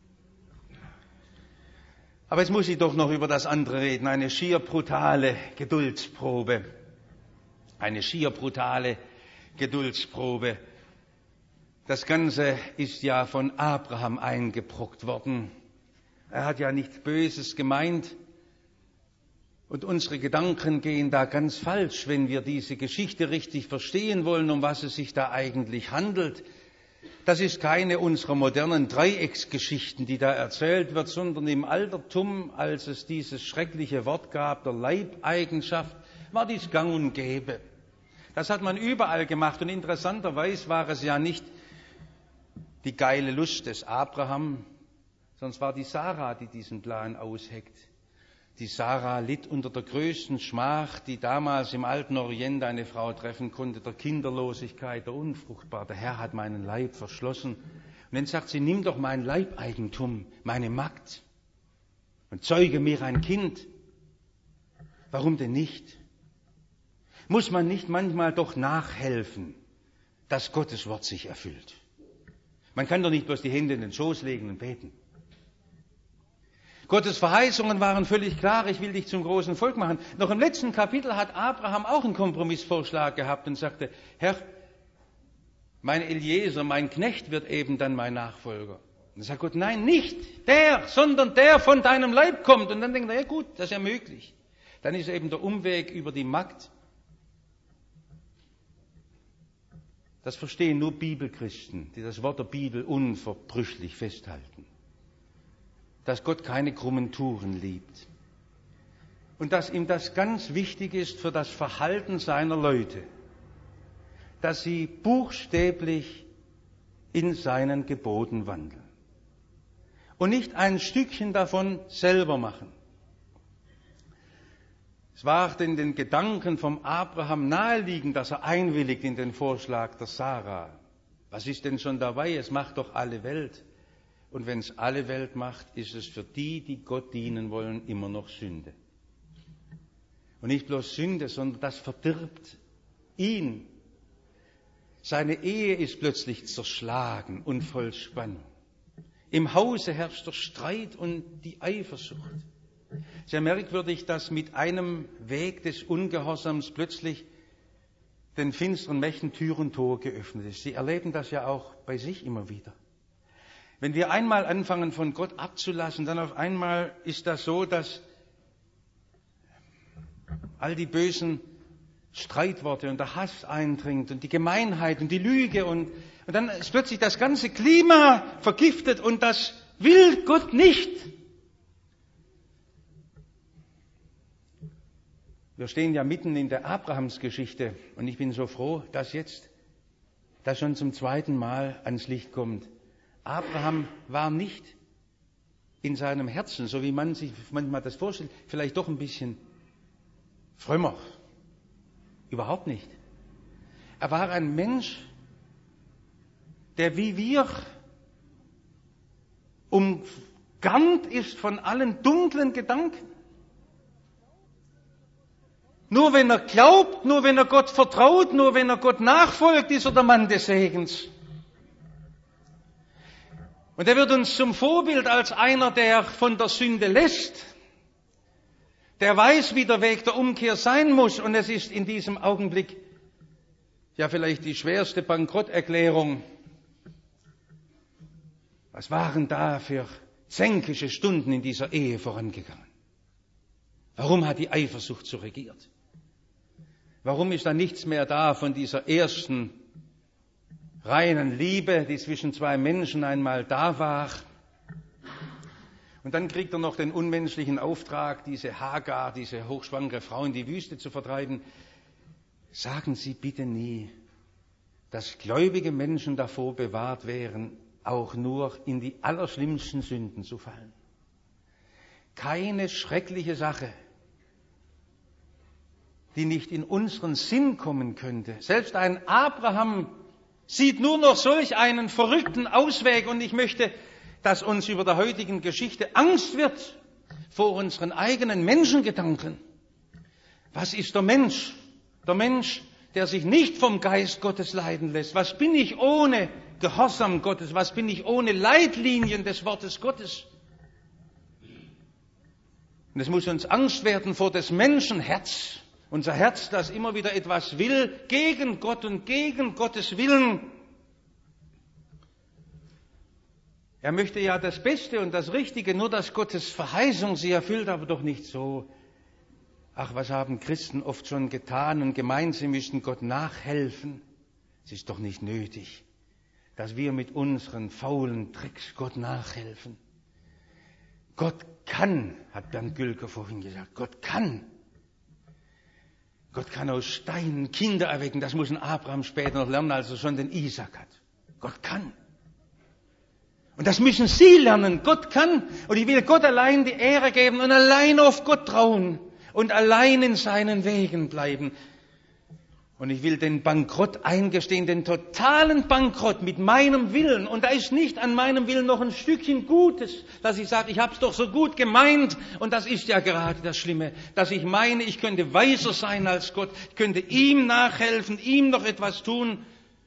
Aber jetzt muss ich doch noch über das andere reden. Eine schier brutale Geduldsprobe. Eine schier brutale Geduldsprobe. Das Ganze ist ja von Abraham eingebrockt worden. Er hat ja nichts Böses gemeint. Und unsere Gedanken gehen da ganz falsch, wenn wir diese Geschichte richtig verstehen wollen, um was es sich da eigentlich handelt. Das ist keine unserer modernen Dreiecksgeschichten, die da erzählt wird, sondern im Altertum, als es dieses schreckliche Wort gab, der Leibeigenschaft, war dies gang und gäbe. Das hat man überall gemacht und interessanterweise war es ja nicht die geile Lust des Abraham, sondern es war die Sarah, die diesen Plan ausheckt. Die Sarah litt unter der größten Schmach, die damals im alten Orient eine Frau treffen konnte, der Kinderlosigkeit, der Unfruchtbarkeit. Der Herr hat meinen Leib verschlossen. Und dann sagt sie, nimm doch mein Leibeigentum, meine Magd, und zeuge mir ein Kind. Warum denn nicht? Muss man nicht manchmal doch nachhelfen, dass Gottes Wort sich erfüllt? Man kann doch nicht bloß die Hände in den Schoß legen und beten. Gottes Verheißungen waren völlig klar, ich will dich zum großen Volk machen. Noch im letzten Kapitel hat Abraham auch einen Kompromissvorschlag gehabt und sagte, Herr, mein Eliezer, mein Knecht wird eben dann mein Nachfolger. Und dann sagt Gott, nein, nicht der, sondern der von deinem Leib kommt. Und dann denkt er, ja gut, das ist ja möglich. Dann ist eben der Umweg über die Magd. Das verstehen nur Bibelchristen, die das Wort der Bibel unverbrüchlich festhalten. dass Gott keine krummen Touren liebt. Und dass ihm das ganz wichtig ist für das Verhalten seiner Leute, dass sie buchstäblich in seinen Geboten wandeln und nicht ein Stückchen davon selber machen. Es war denn den Gedanken vom Abraham naheliegend, dass er einwilligt in den Vorschlag der Sarah. Was ist denn schon dabei? Es macht doch alle Welt. Und wenn es alle Welt macht, ist es für die, die Gott dienen wollen, immer noch Sünde. Und nicht bloß Sünde, sondern das verdirbt ihn. Seine Ehe ist plötzlich zerschlagen und voll Spannung. Im Hause herrscht der Streit und die Eifersucht. Sehr merkwürdig, dass mit einem Weg des Ungehorsams plötzlich den finsteren Mächten Tür und Tor geöffnet ist. Sie erleben das ja auch bei sich immer wieder. Wenn wir einmal anfangen, von Gott abzulassen, dann auf einmal ist das so, dass all die bösen Streitworte und der Hass eindringt und die Gemeinheit und die Lüge und dann ist plötzlich das ganze Klima vergiftet und das will Gott nicht. Wir stehen ja mitten in der Abrahamsgeschichte und ich bin so froh, dass jetzt das schon zum zweiten Mal ans Licht kommt. Abraham war nicht in seinem Herzen, so wie man sich manchmal das vorstellt, vielleicht doch ein bisschen frömmer. Überhaupt nicht. Er war ein Mensch, der wie wir umgarnt ist von allen dunklen Gedanken. Nur wenn er glaubt, nur wenn er Gott vertraut, nur wenn er Gott nachfolgt, ist er der Mann des Segens. Und er wird uns zum Vorbild als einer, der von der Sünde lässt, der weiß, wie der Weg der Umkehr sein muss. Und es ist in diesem Augenblick ja vielleicht die schwerste Bankrotterklärung. Was waren da für zänkische Stunden in dieser Ehe vorangegangen? Warum hat die Eifersucht so regiert? Warum ist da nichts mehr da von dieser ersten reinen Liebe, die zwischen zwei Menschen einmal da war? Und dann kriegt er noch den unmenschlichen Auftrag, diese Hagar, diese hochschwangere Frau in die Wüste zu vertreiben. Sagen Sie bitte nie, dass gläubige Menschen davor bewahrt wären, auch nur in die allerschlimmsten Sünden zu fallen. Keine schreckliche Sache, die nicht in unseren Sinn kommen könnte. Selbst ein Abraham sieht nur noch solch einen verrückten Ausweg und ich möchte, dass uns über der heutigen Geschichte Angst wird vor unseren eigenen Menschengedanken. Was ist der Mensch? Der Mensch, der sich nicht vom Geist Gottes leiten lässt. Was bin ich ohne Gehorsam Gottes? Was bin ich ohne Leitlinien des Wortes Gottes? Und es muss uns Angst werden vor des Menschen Herz. Unser Herz, das immer wieder etwas will, gegen Gott und gegen Gottes Willen. Er möchte ja das Beste und das Richtige, nur dass Gottes Verheißung sie erfüllt, aber doch nicht so. Ach, was haben Christen oft schon getan und gemeint, sie müssten Gott nachhelfen. Es ist doch nicht nötig, dass wir mit unseren faulen Tricks Gott nachhelfen. Gott kann, hat Bernd Gülker vorhin gesagt, Gott kann. Gott kann aus Steinen Kinder erwecken. Das muss ein Abraham später noch lernen, als er schon den Isaak hat. Gott kann. Und das müssen Sie lernen. Gott kann. Und ich will Gott allein die Ehre geben und allein auf Gott trauen und allein in seinen Wegen bleiben. Und ich will den Bankrott eingestehen, den totalen Bankrott mit meinem Willen. Und da ist nicht an meinem Willen noch ein Stückchen Gutes, dass ich sage, ich habe es doch so gut gemeint. Und das ist ja gerade das Schlimme, dass ich meine, ich könnte weiser sein als Gott. Ich könnte ihm nachhelfen, ihm noch etwas tun.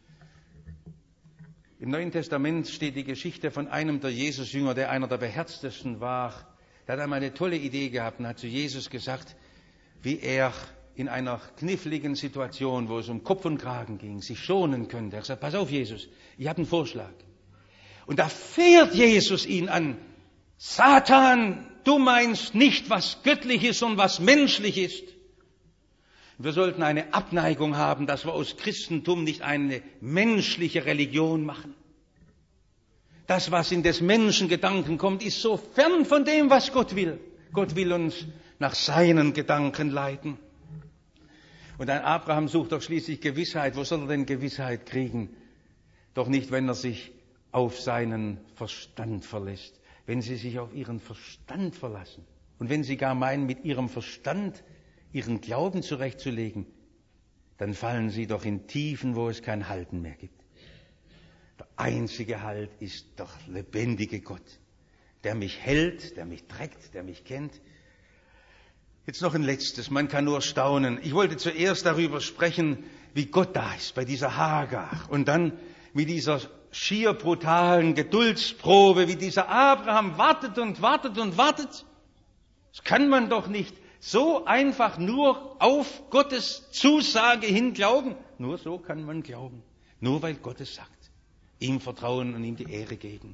Im Neuen Testament steht die Geschichte von einem der Jesus-Jünger, der einer der beherztesten war. Der hat einmal eine tolle Idee gehabt und hat zu Jesus gesagt, wie er in einer kniffligen Situation, wo es um Kopf und Kragen ging, sich schonen könnte. Er sagt, pass auf, Jesus, ich habe einen Vorschlag. Und da fährt Jesus ihn an. Satan, du meinst nicht, was göttlich ist und was menschlich ist. Wir sollten eine Abneigung haben, dass wir aus Christentum nicht eine menschliche Religion machen. Das, was in des Menschen Gedanken kommt, ist so fern von dem, was Gott will. Gott will uns nach seinen Gedanken leiten. Und ein Abraham sucht doch schließlich Gewissheit. Wo soll er denn Gewissheit kriegen? Doch nicht, wenn er sich auf seinen Verstand verlässt. Wenn Sie sich auf Ihren Verstand verlassen und wenn Sie gar meinen, mit Ihrem Verstand Ihren Glauben zurechtzulegen, dann fallen Sie doch in Tiefen, wo es kein Halten mehr gibt. Der einzige Halt ist der lebendige Gott, der mich hält, der mich trägt, der mich kennt. Jetzt noch ein letztes, man kann nur staunen. Ich wollte zuerst darüber sprechen, wie Gott da ist bei dieser Hagar und dann mit dieser schier brutalen Geduldsprobe, wie dieser Abraham wartet und wartet und wartet. Das kann man doch nicht so einfach nur auf Gottes Zusage hin glauben. Nur so kann man glauben. Nur weil Gott es sagt. Ihm vertrauen und ihm die Ehre geben.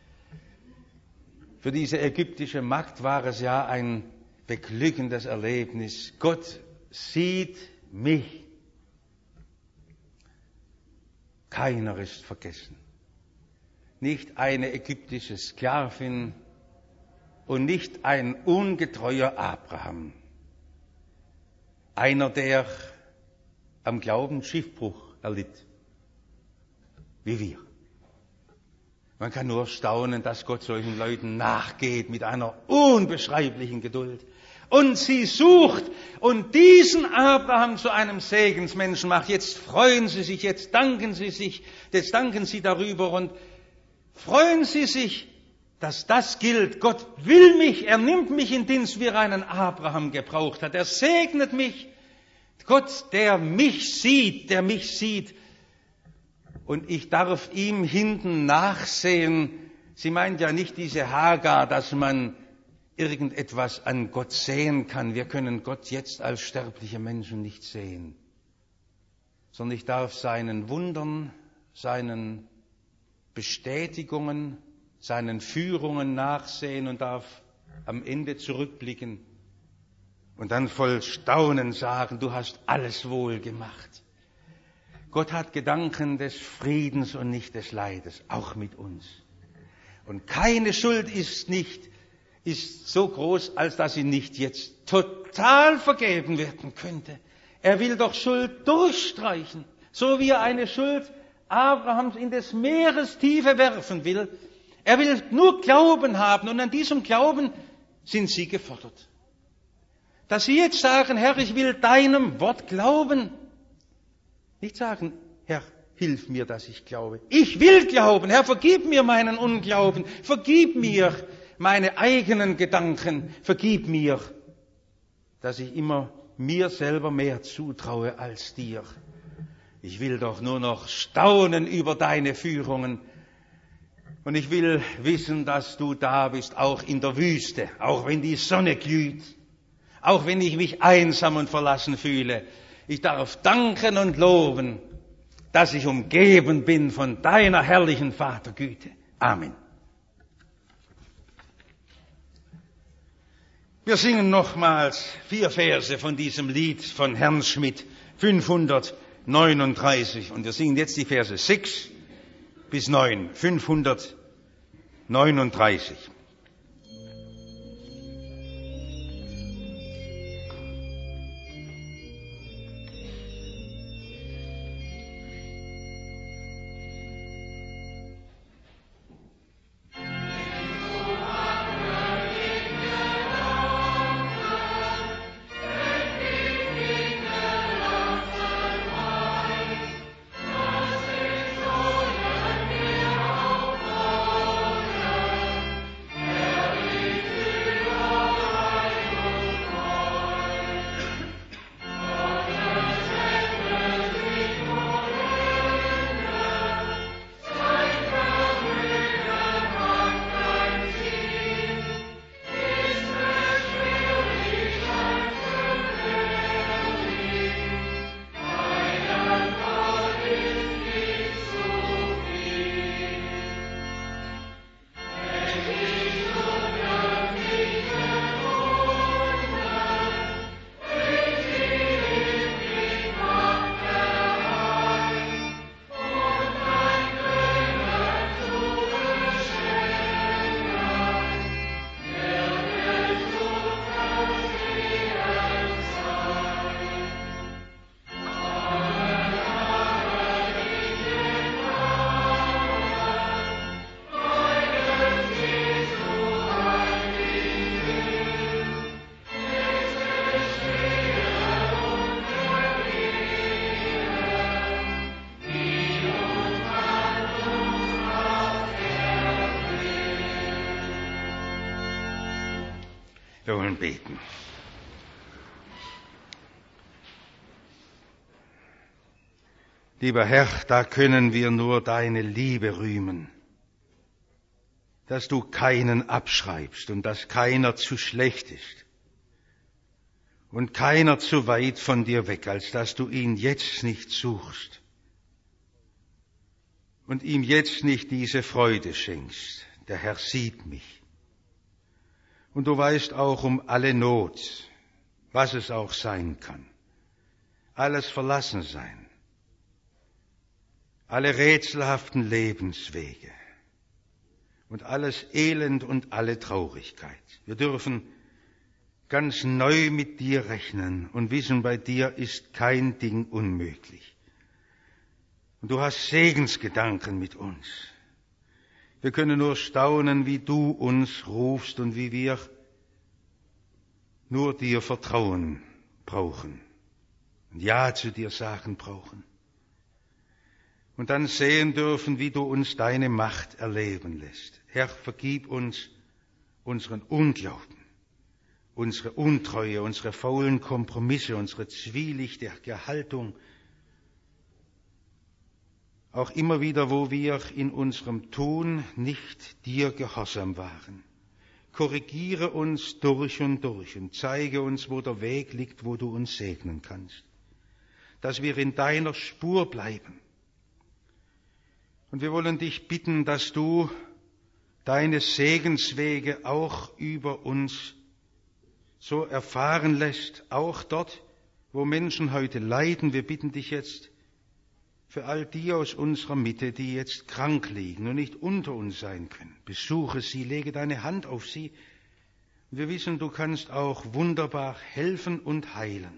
Für diese ägyptische Magd war es ja ein beglückendes Erlebnis. Gott sieht mich. Keiner ist vergessen. Nicht eine ägyptische Sklavin und nicht ein ungetreuer Abraham. Einer, der am Glauben Schiffbruch erlitt. Wie wir. Man kann nur staunen, dass Gott solchen Leuten nachgeht mit einer unbeschreiblichen Geduld. Und sie sucht und diesen Abraham zu einem Segensmenschen macht. Jetzt freuen Sie sich, jetzt danken Sie darüber und freuen Sie sich, dass das gilt. Gott will mich, er nimmt mich in Dienst, wie er einen Abraham gebraucht hat. Er segnet mich. Gott, der mich sieht. Und ich darf ihm hinten nachsehen. Sie meint ja nicht diese Hagar, dass man irgendetwas an Gott sehen kann. Wir können Gott jetzt als sterbliche Menschen nicht sehen. Sondern ich darf seinen Wundern, seinen Bestätigungen, seinen Führungen nachsehen und darf am Ende zurückblicken und dann voll Staunen sagen, du hast alles wohl gemacht. Gott hat Gedanken des Friedens und nicht des Leides, auch mit uns. Und keine Schuld ist so groß, als dass sie nicht jetzt total vergeben werden könnte. Er will doch Schuld durchstreichen, so wie er eine Schuld Abrahams in des Meeres Tiefe werfen will. Er will nur Glauben haben und an diesem Glauben sind Sie gefordert. Dass Sie jetzt sagen, Herr, ich will deinem Wort glauben. Nicht sagen, Herr, hilf mir, dass ich glaube. Ich will glauben. Herr, vergib mir meinen Unglauben. Vergib mir meine eigenen Gedanken. Vergib mir, dass ich immer mir selber mehr zutraue als dir. Ich will doch nur noch staunen über deine Führungen. Und ich will wissen, dass du da bist, auch in der Wüste, auch wenn die Sonne glüht, auch wenn ich mich einsam und verlassen fühle. Ich darf danken und loben, dass ich umgeben bin von deiner herrlichen Vatergüte. Amen. Wir singen nochmals 4 Verse von diesem Lied von Herrn Schmidt, 539. Und wir singen jetzt die Verse 6 bis 9, 539. Wir wollen beten. Lieber Herr, da können wir nur deine Liebe rühmen, dass du keinen abschreibst und dass keiner zu schlecht ist und keiner zu weit von dir weg, als dass du ihn jetzt nicht suchst und ihm jetzt nicht diese Freude schenkst. Der Herr sieht mich. Und du weißt auch um alle Not, was es auch sein kann. Alles Verlassensein, alle rätselhaften Lebenswege und alles Elend und alle Traurigkeit. Wir dürfen ganz neu mit dir rechnen und wissen, bei dir ist kein Ding unmöglich. Und du hast Segensgedanken mit uns. Wir können nur staunen, wie du uns rufst und wie wir nur dir Vertrauen brauchen und Ja zu dir sagen brauchen. Und dann sehen dürfen, wie du uns deine Macht erleben lässt. Herr, vergib uns unseren Unglauben, unsere Untreue, unsere faulen Kompromisse, unsere zwielichtige Haltung. Auch immer wieder, wo wir in unserem Tun nicht dir gehorsam waren. Korrigiere uns durch und zeige uns, wo der Weg liegt, wo du uns segnen kannst. Dass wir in deiner Spur bleiben. Und wir wollen dich bitten, dass du deine Segenswege auch über uns so erfahren lässt, auch dort, wo Menschen heute leiden. Wir bitten dich jetzt für all die aus unserer Mitte, die jetzt krank liegen und nicht unter uns sein können. Besuche sie, lege deine Hand auf sie. Wir wissen, du kannst auch wunderbar helfen und heilen,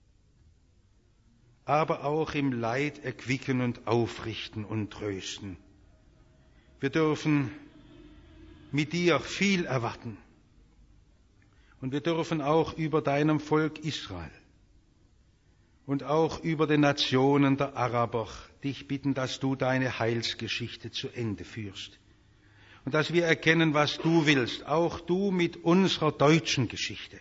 aber auch im Leid erquicken und aufrichten und trösten. Wir dürfen mit dir viel erwarten. Und wir dürfen auch über deinem Volk Israel und auch über die Nationen der Araber dich bitten, dass du deine Heilsgeschichte zu Ende führst. Und dass wir erkennen, was du willst, auch du mit unserer deutschen Geschichte.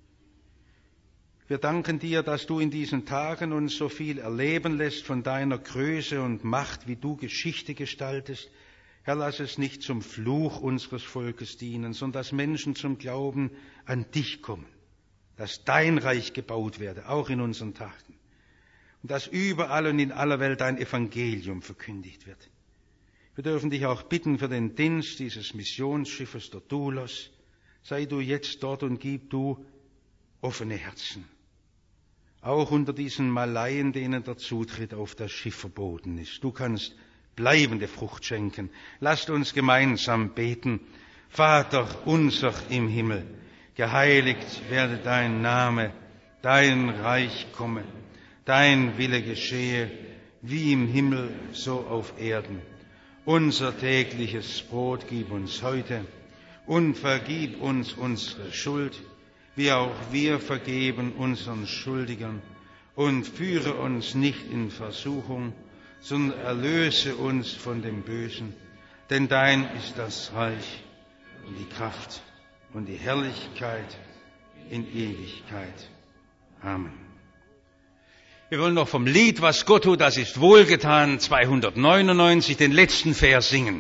Wir danken dir, dass du in diesen Tagen uns so viel erleben lässt von deiner Größe und Macht, wie du Geschichte gestaltest. Herr, lass es nicht zum Fluch unseres Volkes dienen, sondern dass Menschen zum Glauben an dich kommen, dass dein Reich gebaut werde, auch in unseren Tagen, und dass überall und in aller Welt dein Evangelium verkündigt wird. Wir dürfen dich auch bitten für den Dienst dieses Missionsschiffes der Doulos. Sei du jetzt dort und gib du offene Herzen. Auch unter diesen Malaien, denen der Zutritt auf das Schiff verboten ist. Du kannst bleibende Frucht schenken. Lasst uns gemeinsam beten. Vater unser im Himmel, geheiligt werde dein Name, dein Reich komme, dein Wille geschehe, wie im Himmel, so auf Erden. Unser tägliches Brot gib uns heute und vergib uns unsere Schuld, wie auch wir vergeben unseren Schuldigern, und führe uns nicht in Versuchung, sondern erlöse uns von dem Bösen. Denn dein ist das Reich und die Kraft und die Herrlichkeit in Ewigkeit. Amen. Wir wollen noch vom Lied, was Gott tut, das ist wohlgetan, 299, den letzten Vers singen.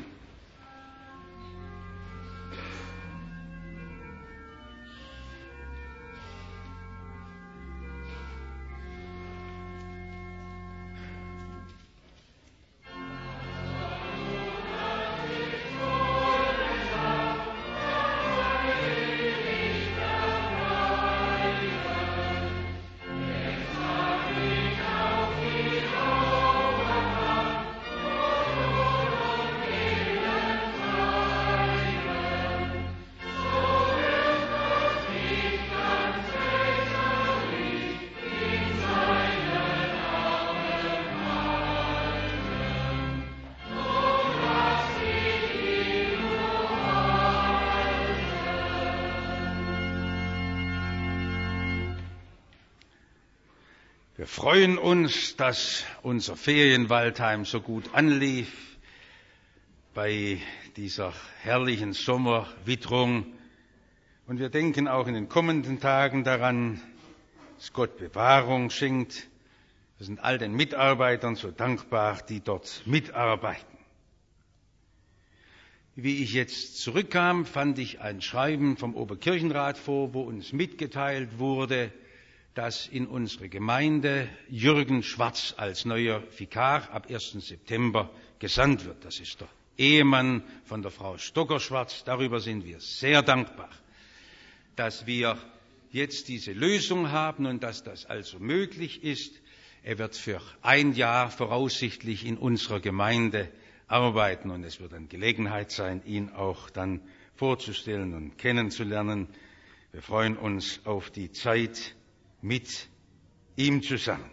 Wir freuen uns, dass unser Ferienwaldheim so gut anlief bei dieser herrlichen Sommerwitterung. Und wir denken auch in den kommenden Tagen daran, dass Gott Bewahrung schenkt. Wir sind all den Mitarbeitern so dankbar, die dort mitarbeiten. Wie ich jetzt zurückkam, fand ich ein Schreiben vom Oberkirchenrat vor, wo uns mitgeteilt wurde, dass in unsere Gemeinde Jürgen Schwarz als neuer Vikar ab 1. September gesandt wird. Das ist der Ehemann von der Frau Stocker-Schwarz. Darüber sind wir sehr dankbar, dass wir jetzt diese Lösung haben und dass das also möglich ist. Er wird für ein Jahr voraussichtlich in unserer Gemeinde arbeiten und es wird eine Gelegenheit sein, ihn auch dann vorzustellen und kennenzulernen. Wir freuen uns auf die Zeit mit ihm zusammen.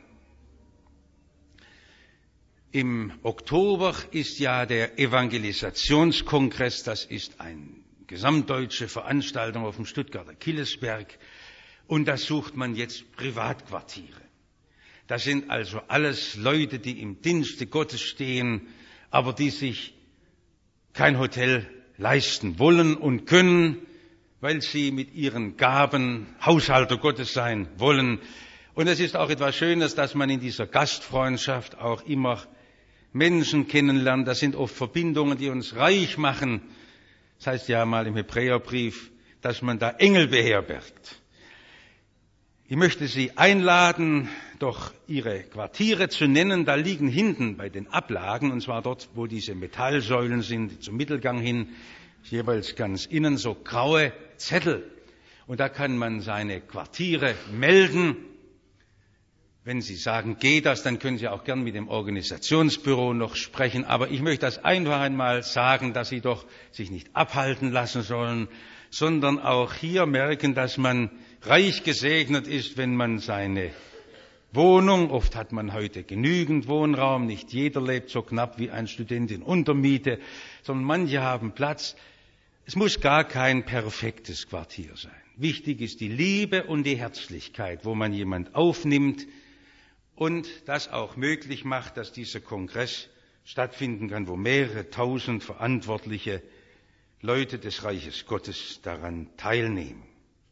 Im Oktober ist ja der Evangelisationskongress, das ist eine gesamtdeutsche Veranstaltung auf dem Stuttgarter Killesberg und da sucht man jetzt Privatquartiere. Das sind also alles Leute, die im Dienste Gottes stehen, aber die sich kein Hotel leisten wollen und können, weil sie mit ihren Gaben Haushalter Gottes sein wollen. Und es ist auch etwas Schönes, dass man in dieser Gastfreundschaft auch immer Menschen kennenlernt. Das sind oft Verbindungen, die uns reich machen. Das heißt ja mal im Hebräerbrief, dass man da Engel beherbergt. Ich möchte Sie einladen, doch Ihre Quartiere zu nennen. Da liegen hinten bei den Ablagen, und zwar dort, wo diese Metallsäulen sind, zum Mittelgang hin, jeweils ganz innen so graue Zettel. Und da kann man seine Quartiere melden. Wenn Sie sagen, geht das, dann können Sie auch gern mit dem Organisationsbüro noch sprechen. Aber ich möchte das einfach einmal sagen, dass Sie doch sich nicht abhalten lassen sollen, sondern auch hier merken, dass man reich gesegnet ist, wenn man seine Wohnung, oft hat man heute genügend Wohnraum, nicht jeder lebt so knapp wie ein Student in Untermiete, sondern manche haben Platz. Es muss gar kein perfektes Quartier sein. Wichtig ist die Liebe und die Herzlichkeit, wo man jemand aufnimmt und das auch möglich macht, dass dieser Kongress stattfinden kann, wo mehrere tausend verantwortliche Leute des Reiches Gottes daran teilnehmen.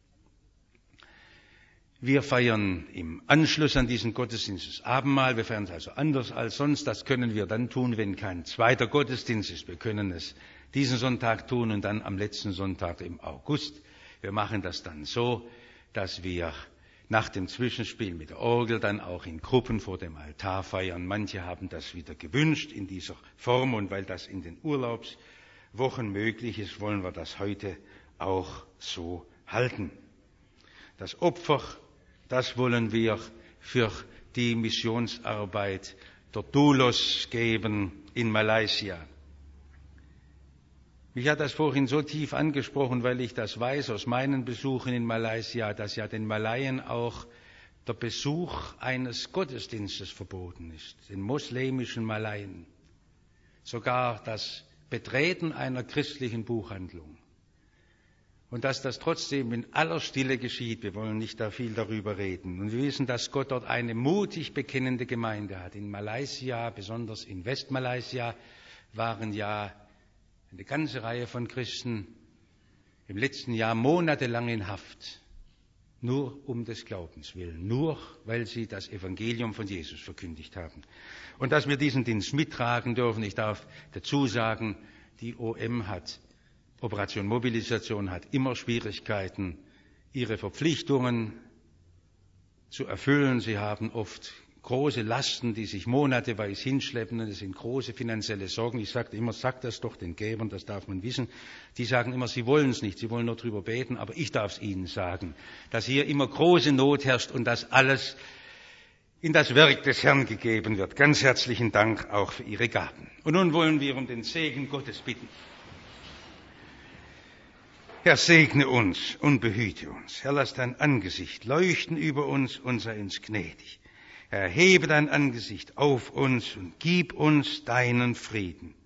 Wir feiern im Anschluss an diesen Gottesdienst das Abendmahl. Wir feiern es also anders als sonst. Das können wir dann tun, wenn kein zweiter Gottesdienst ist. Wir können es diesen Sonntag tun und dann am letzten Sonntag im August. Wir machen das dann so, dass wir nach dem Zwischenspiel mit der Orgel dann auch in Gruppen vor dem Altar feiern. Manche haben das wieder gewünscht in dieser Form und weil das in den Urlaubswochen möglich ist, wollen wir das heute auch so halten. Das Opfer, das wollen wir für die Missionsarbeit der Doulos geben in Malaysia. Mich hat das vorhin so tief angesprochen, weil ich das weiß aus meinen Besuchen in Malaysia, dass ja den Malaien auch der Besuch eines Gottesdienstes verboten ist, den muslimischen Malaien. Sogar das Betreten einer christlichen Buchhandlung. Und dass das trotzdem in aller Stille geschieht. Wir wollen nicht da viel darüber reden. Und wir wissen, dass Gott dort eine mutig bekennende Gemeinde hat. In Malaysia, besonders in Westmalaysia, waren ja eine ganze Reihe von Christen im letzten Jahr monatelang in Haft. Nur um des Glaubens willen. Nur weil sie das Evangelium von Jesus verkündigt haben. Und dass wir diesen Dienst mittragen dürfen. Ich darf dazu sagen, die OM Operation Mobilisation hat immer Schwierigkeiten, ihre Verpflichtungen zu erfüllen. Sie haben oft große Lasten, die sich monateweise hinschleppen. Und es sind große finanzielle Sorgen. Ich sagte immer, sagt das doch den Gebern, das darf man wissen. Die sagen immer, sie wollen es nicht, sie wollen nur drüber beten. Aber ich darf es ihnen sagen, dass hier immer große Not herrscht und dass alles in das Werk des Herrn gegeben wird. Ganz herzlichen Dank auch für Ihre Gaben. Und nun wollen wir um den Segen Gottes bitten. Herr, segne uns und behüte uns. Herr, lass dein Angesicht leuchten über uns und sei uns gnädig. Herr, hebe dein Angesicht auf uns und gib uns deinen Frieden.